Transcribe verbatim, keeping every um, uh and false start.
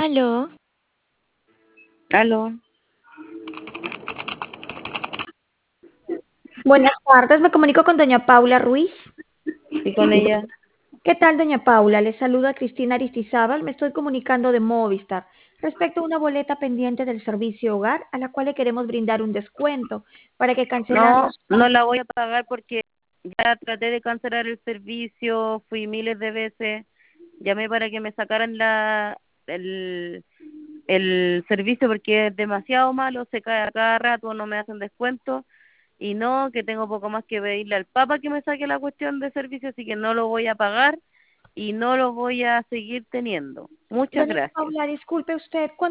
Aló, Aló, Buenas tardes, me comunico con doña Paula Ruiz. sí, con ella. ¿Qué tal, doña Paula? Le saluda Cristina Aristizábal, me estoy comunicando de Movistar respecto a una boleta pendiente del servicio hogar a la cual le queremos brindar un descuento para que cancelando. No, no la voy a pagar porque ya traté de cancelar el servicio, fui miles de veces, llamé para que me sacaran la el, el servicio porque es demasiado malo, se cae a cada rato, no me hacen descuento y no, que tengo poco más que pedirle al Papa que me saque la cuestión de servicio, así que no lo voy a pagar y no lo voy a seguir teniendo. Muchas Doña gracias. Paula, disculpe usted,